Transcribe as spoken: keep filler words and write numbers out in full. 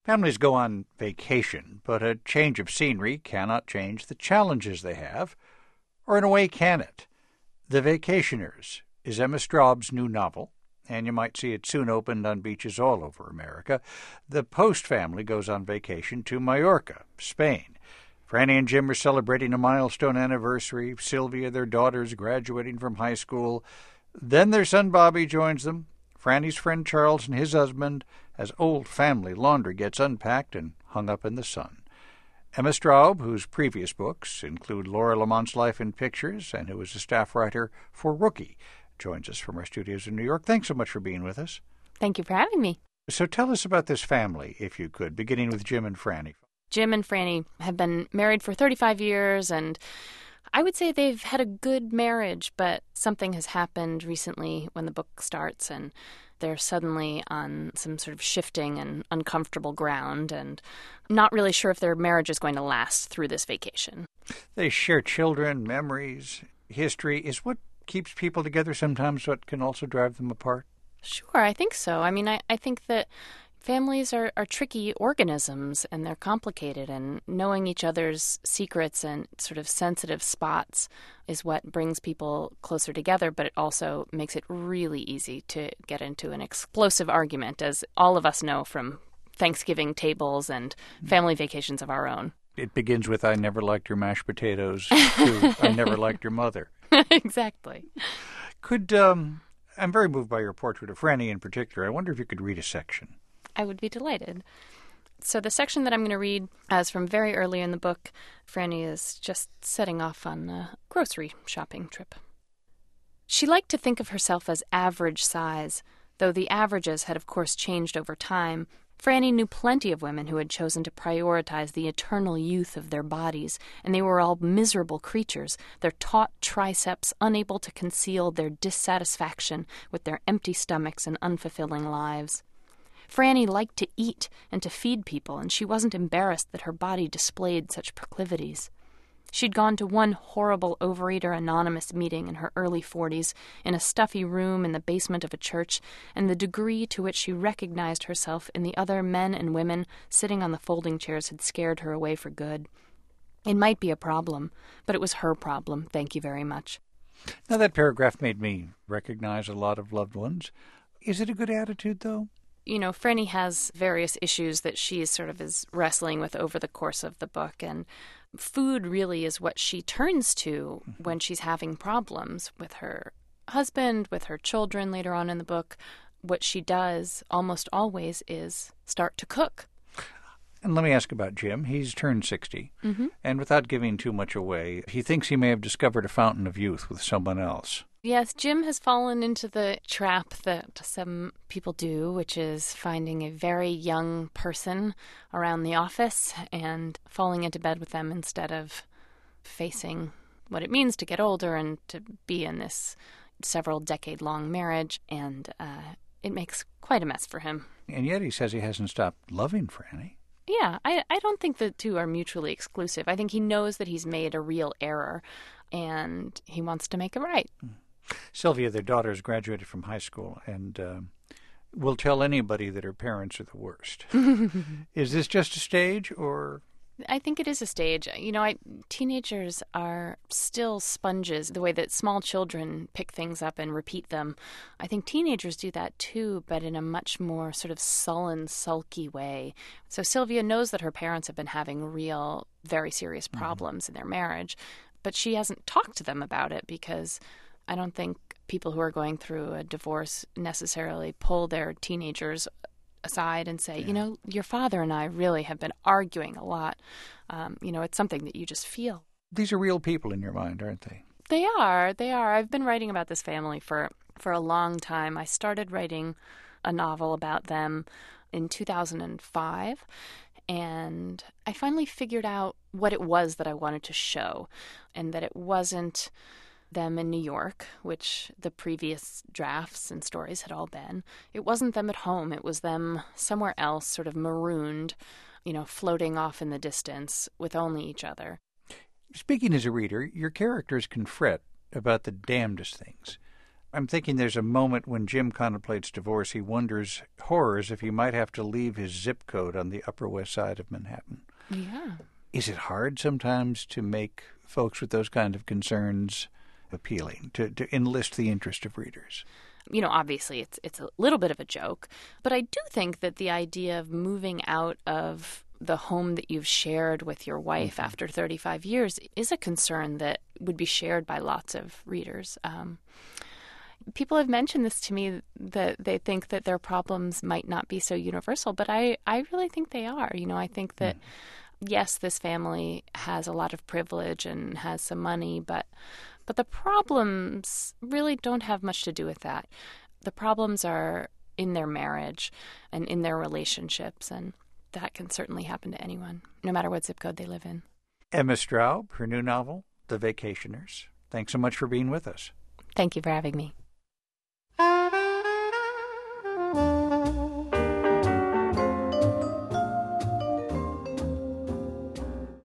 Families go on vacation, but a change of scenery cannot change the challenges they have. Or in a way, can it? The Vacationers is Emma Straub's new novel, and you might see it soon opened on beaches all over America. The Post family goes on vacation to Mallorca, Spain. Franny and Jim are celebrating a milestone anniversary. Sylvia, their daughter, is graduating from high school. Then their son Bobby joins them. Franny's friend Charles and his husband, as old family laundry gets unpacked and hung up in the sun. Emma Straub, whose previous books include Laura Lamont's Life in Pictures and who is a staff writer for Rookie, joins us from our studios in New York. Thanks so much for being with us. Thank you for having me. So tell us about this family, if you could, beginning with Jim and Franny. Jim and Franny have been married for thirty-five years, and I would say they've had a good marriage, but something has happened recently when the book starts, and they're suddenly on some sort of shifting and uncomfortable ground, and not really sure if their marriage is going to last through this vacation. They share children, memories, history. Is what keeps people together sometimes what can also drive them apart? Sure, I think so. I mean, I, I think that families are, are tricky organisms, and they're complicated, and knowing each other's secrets and sort of sensitive spots is what brings people closer together, but it also makes it really easy to get into an explosive argument, as all of us know from Thanksgiving tables and family vacations of our own. It begins with, I never liked your mashed potatoes, to I never liked your mother. Exactly. Could, um, I'm very moved by your portrait of Franny in particular. I wonder if you could read a section. I would be delighted. So the section that I'm going to read is from very early in the book. Franny is just setting off on a grocery shopping trip. She liked to think of herself as average size, though the averages had of course changed over time. Franny knew plenty of women who had chosen to prioritize the eternal youth of their bodies, and they were all miserable creatures, their taut triceps unable to conceal their dissatisfaction with their empty stomachs and unfulfilling lives. Franny liked to eat and to feed people, and she wasn't embarrassed that her body displayed such proclivities. She'd gone to one horrible Overeater Anonymous meeting in her early forties, in a stuffy room in the basement of a church, and the degree to which she recognized herself in the other men and women sitting on the folding chairs had scared her away for good. It might be a problem, but it was her problem, thank you very much. Now that paragraph made me recognize a lot of loved ones. Is it a good attitude, though? You know, Franny has various issues that she sort of is wrestling with over the course of the book, and food really is what she turns to when she's having problems with her husband, with her children later on in the book. What she does almost always is start to cook. And let me ask about Jim. He's turned sixty, Mm-hmm. and without giving too much away, he thinks he may have discovered a fountain of youth with someone else. Yes, Jim has fallen into the trap that some people do, which is finding a very young person around the office and falling into bed with them instead of facing what it means to get older and to be in this several decade-long marriage, and uh, it makes quite a mess for him. And yet he says he hasn't stopped loving Franny. Yeah, I, I don't think the two are mutually exclusive. I think he knows that he's made a real error, and he wants to make it right. Mm. Sylvia, their daughter, has graduated from high school and uh, will tell anybody that her parents are the worst. Is this just a stage, or...? I think it is a stage. You know, I, teenagers are still sponges, the way that small children pick things up and repeat them. I think teenagers do that too, but in a much more sort of sullen, sulky way. So Sylvia knows that her parents have been having real, very serious problems mm-hmm. in their marriage, but she hasn't talked to them about it because I don't think people who are going through a divorce necessarily pull their teenagers aside and say, yeah. you know, your father and I really have been arguing a lot. Um, you know, it's something that you just feel. These are real people in your mind, aren't they? They are. They are. I've been writing about this family for, for a long time. I started writing a novel about them in two thousand five, and I finally figured out what it was that I wanted to show, and that it wasn't them in New York, which the previous drafts and stories had all been. It wasn't them at home. It was them somewhere else, sort of marooned, you know, floating off in the distance with only each other. Speaking as a reader, your characters can fret about the damnedest things. I'm thinking there's a moment when Jim contemplates divorce. He wonders, horrors, if he might have to leave his zip code on the Upper West Side of Manhattan. Yeah. Is it hard sometimes to make folks with those kind of concerns appealing, to, to enlist the interest of readers? You know, obviously it's it's a little bit of a joke, but I do think that the idea of moving out of the home that you've shared with your wife mm-hmm. after thirty-five years is a concern that would be shared by lots of readers. Um, people have mentioned this to me, that they think that their problems might not be so universal, but I, I really think they are. You know, I think that, mm. yes, this family has a lot of privilege and has some money, but but the problems really don't have much to do with that. The problems are in their marriage and in their relationships, and that can certainly happen to anyone, no matter what zip code they live in. Emma Straub, her new novel, The Vacationers. Thanks so much for being with us. Thank you for having me.